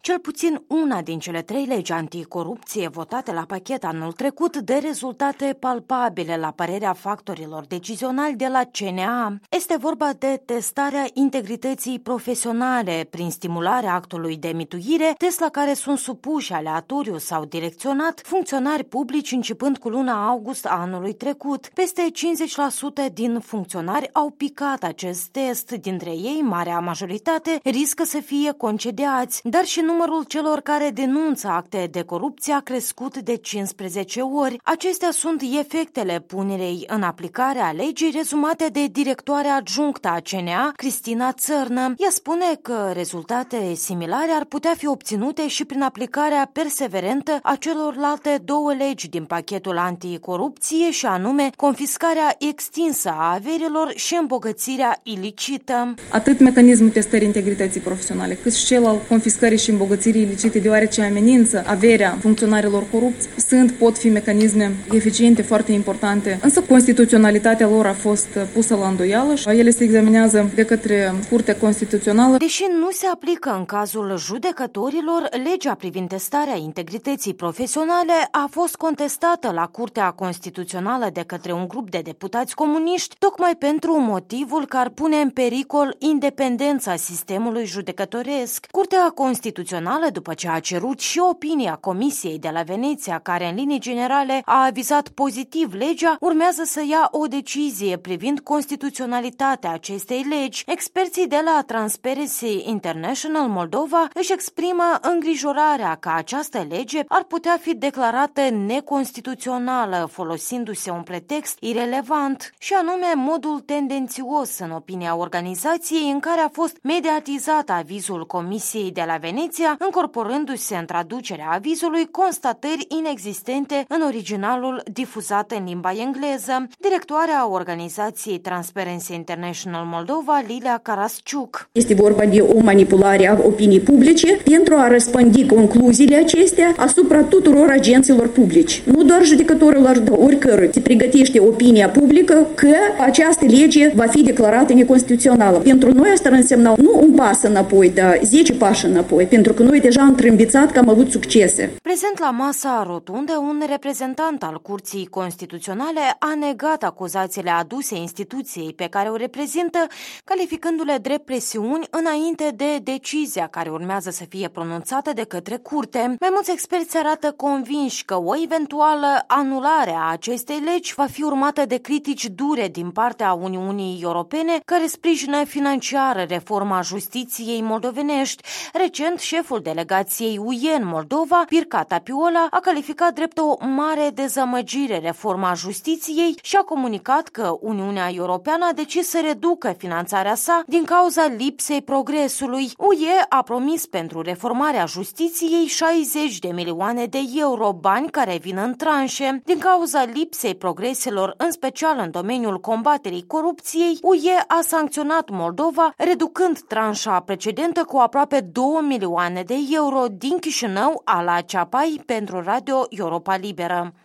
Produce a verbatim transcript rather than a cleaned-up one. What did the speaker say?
Cel puțin una din cele trei legi anticorupție votate la pachet anul trecut dă rezultate palpabile la părerea factorilor decizionali de la C N A. Este vorba de testarea integrității profesionale prin stimularea actului de mituire, test la care sunt supuși aleatoriu sau direcționat funcționari publici începând cu luna august a anului trecut. Peste cincizeci la sută din funcționari au picat acest test, dintre ei, marea majoritate, riscă să fie concediați, dar și numărul celor care denunță acte de corupție a crescut de cincisprezece ori. Acestea sunt efectele punerei în aplicare a legii rezumate de directoarea adjunctă a C N A, Cristina Țărnă. Ea spune că rezultate similare ar putea fi obținute și prin aplicarea perseverentă a celorlalte două legi din pachetul anticorupție, și anume confiscarea extinsă a averilor și îmbogățirea ilicită. Atât mecanismul testării integrității profesionale, cât și cel al confiscării și îmbogățirii ilicite, deoarece amenință averea funcționarilor corupți, sunt, pot fi mecanisme eficiente, foarte importante, însă constituționalitatea lor a fost pusă la îndoială și ele se examinează de către Curtea Constituțională. Deși nu se aplică în cazul judecătorilor, legea privind testarea integrității profesionale a fost contestată la Curtea Constituțională de către un grup de deputați comuniști, tocmai pentru motivul că ar pune în pericol independența sistemului judecătoresc. Curtea Constituțională, după ce a cerut și opinia Comisiei de la Veneția, care în linii generale a avizat pozitiv legea, urmează să ia o decizie privind constituționalitatea acestei legi. Experții de la Transparency International Moldova își exprimă îngrijorarea că această lege ar putea fi declarată neconstituțională, folosindu-se un pretext irelevant, și anume modul tendențios, în opinia organizației, în care a fost mediatizat avizul Comisiei de la Veneția, încorporându-se în traducerea avizului constatări inexistente în originalul difuzat în limba engleză. Directoarea organizației Transparency International Moldova, Lilia Carasciuc. Este vorba de o manipulare a opiniei publice pentru a răspândi concluziile acestea asupra tuturor agenților publici, nu doar judecătorilor, dar oricărui. Se pregătește opinia publică că această lege va fi declarată neconstituțională. Pentru noi asta ar însemna nu un pas înapoi, dar zece pași înapoi, pentru că noi deja am trâmbițat că am avut succese. Prezent la masa rotundă, un reprezentant al Curții Constituționale a negat acuzațiile aduse instituției pe care o reprezintă, calificându-le drept presiuni înainte de decizia care urmează să fie pronunțată de către curte. Mai mulți experți arată convinși că o eventuală anulare a acestei legi va fi urmată de critici dure din partea Uniunii Europene, care sprijină financiar reforma justiției moldovenești. Recent, șeful delegației U E în Moldova, Pirca Tapiola, a calificat drept o mare dezamăgire reforma justiției și a comunicat că Uniunea Europeană a decis să reducă finanțarea sa din cauza lipsei progresului. U E a promis pentru reformarea justiției șaizeci de milioane de euro, bani care vin în tranșe. Din cauza lipsei progreselor, în special în domeniul combaterii corupției, U E a sancționat Moldova, reducând tranșa precedentă cu aproape două milioane de euro. Din Chișinău, Ala Ceapai pentru Radio Europa Liberă.